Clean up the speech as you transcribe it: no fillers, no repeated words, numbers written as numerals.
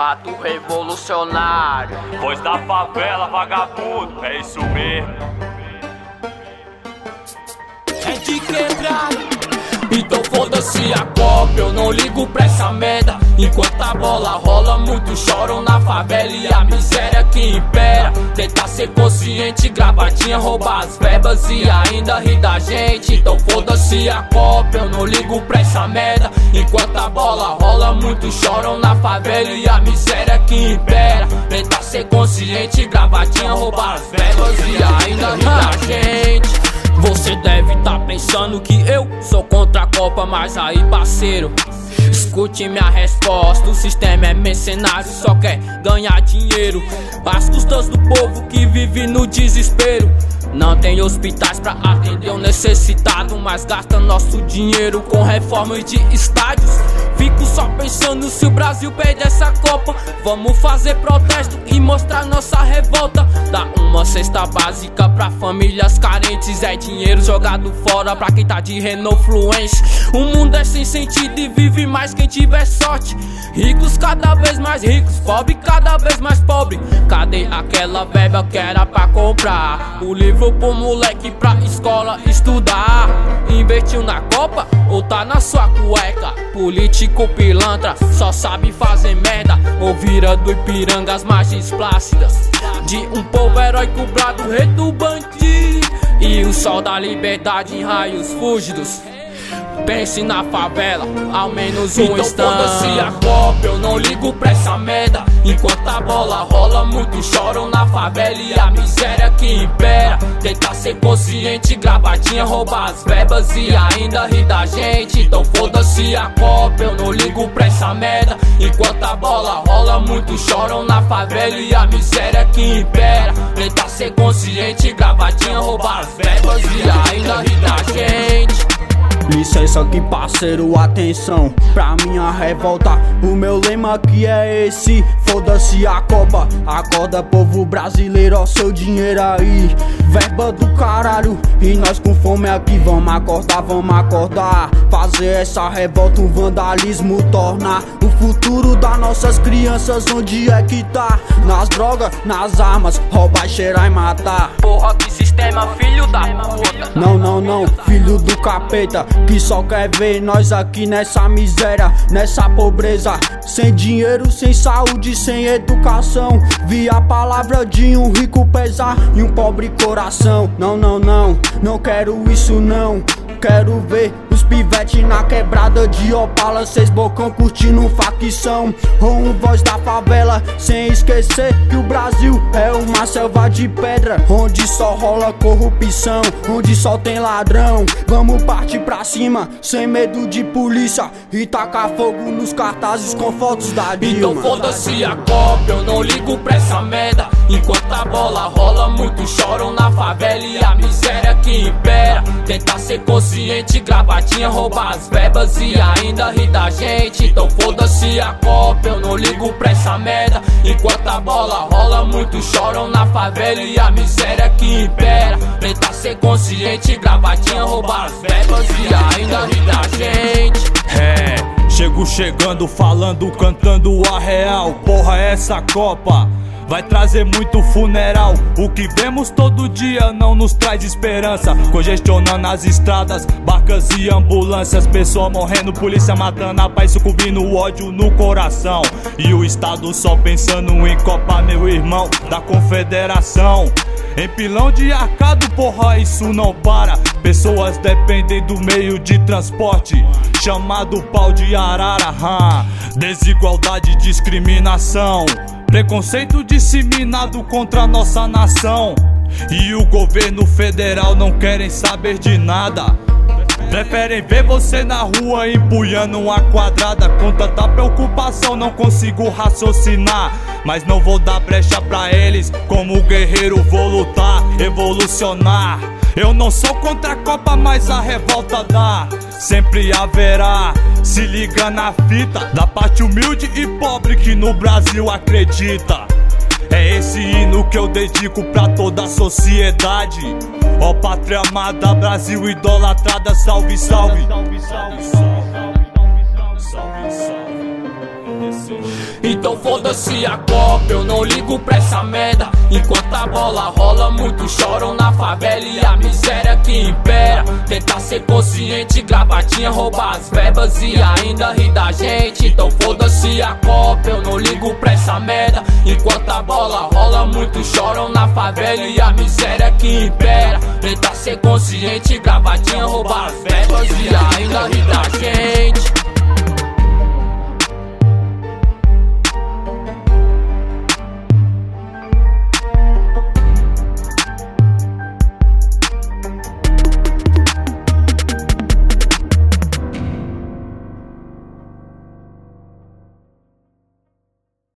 ato revolucionário. Voz da favela, vagabundo, é isso mesmo. É de quebrada, então foda-se a cópia, eu não ligo pra essa merda. Enquanto a bola rola, muitos choram na favela e a miséria que impera. Tentar ser consciente, gravadinha, roubar as verbas e ainda rir da gente. Então foda-se a cópia, eu não ligo pra essa merda. Enquanto a bola rola, muitos choram na favela e a miséria que impera. Tentar ser consciente, gravadinha, roubar as verbas e ainda rir da gente. Você deve tá pensando que eu sou contra a Copa, mas aí parceiro, escute minha resposta. O sistema é mercenário, só quer ganhar dinheiro às custas do povo que vive no desespero. Não tem hospitais pra atender o necessitado, mas gasta nosso dinheiro com reformas de estádios. Fico só pensando se o Brasil perder essa Copa. Vamos fazer protesto e mostrar nossa revolta. Dá uma cesta básica pra famílias carentes. É dinheiro jogado fora pra quem tá de Renault Fluence. O mundo é sem sentido e vive mais quem tiver sorte. Ricos cada vez mais ricos, pobre cada vez mais pobre. Cadê aquela verba que era pra comprar o livro pro moleque pra escola estudar? Investiu na Copa ou tá na sua cueca? Político pilantra, só sabe fazer merda. Ou vira do Ipiranga as margens plácidas de um povo herói cobrado, rei do bandido. E o sol da liberdade em raios fúlgidos. Pense na favela, ao menos um instante. Então foda-se a cópia, eu não ligo pra essa merda. Enquanto a bola rola, muitos choram na favela e a miséria que impera. Tentar ser consciente, gravadinha, roubar as verbas e ainda rir da gente. Então foda-se a cópia, eu não ligo pra essa merda. Enquanto a bola rola, muitos choram na favela e a miséria que impera. Tentar ser consciente, gravadinha, roubar as verbas e ainda rir da gente. Licença aqui parceiro, atenção pra minha revolta. O meu lema aqui é esse: foda-se a Copa. Acorda povo brasileiro, ó seu dinheiro aí. Verba do caralho, e nós com fome aqui vamos acordar. Fazer essa revolta um vandalismo, tornar o futuro das nossas crianças onde é que tá? Nas drogas, nas armas, roubar, cheirar e matar. Porra, que sistema, filho da puta. Não, filho do capeta, que só quer ver nós aqui nessa miséria, nessa pobreza. Sem dinheiro, sem saúde, sem educação. Vi a palavra de um rico pesar e um pobre coração. Não quero isso não. Quero ver os pivete na quebrada de Opala, 6 bocão curtindo facção. Ou um voz da favela, sem esquecer que o Brasil é uma selva de pedra, onde só rola corrupção, onde só tem ladrão. Vamos partir pra cima, sem medo de polícia, e tacar fogo nos cartazes com fotos da Dilma. Então foda-se a cópia, eu não ligo pra essa merda. Enquanto a bola rola, muitos choram na favela e a miséria que impera. Tentar ser consciente, gravadinha, roubar as verbas e ainda rir da gente. Então foda-se a cópia, eu não ligo pra essa merda. Enquanto a bola rola, muitos choram na favela e a miséria que impera. Tentar ser consciente, gravadinha, roubar as verbas e ainda rir da gente. Chego chegando, falando, cantando a real. Porra, essa Copa vai trazer muito funeral. O que vemos todo dia não nos traz esperança. Congestionando as estradas, barcas e ambulâncias, pessoas morrendo, polícia matando, a paz sucumbindo, o ódio no coração. E o Estado só pensando em Copa, meu irmão, da confederação. Em pilão de arcado, porra, isso não para. Pessoas dependem do meio de transporte chamado pau de arara. Desigualdade, discriminação, preconceito disseminado contra a nossa nação. E o governo federal não querem saber de nada. Preferem ver você na rua empunhando uma quadrada. Com tanta preocupação não consigo raciocinar, mas não vou dar brecha pra eles. Como guerreiro vou lutar, evolucionar. Eu não sou contra a Copa, mas a revolta dá. Sempre haverá, se liga na fita, da parte humilde e pobre que no Brasil acredita. É esse hino que eu dedico pra toda a sociedade. Ó pátria amada, Brasil idolatrada, salve, salve. Salve, salve. Salve, salve. Então foda-se a Copa, eu não ligo pra essa merda. Enquanto a bola rola, muitos choram na favela e a miséria que impera. Tentar ser consciente, gravatinha, roubar as verbas e ainda rir da gente. Então foda-se a Copa, eu não ligo pra essa merda. Enquanto a bola rola, muitos choram na favela e a miséria que impera. Tentar ser consciente, gravatinha, roubar as verbas e ainda rir da gente.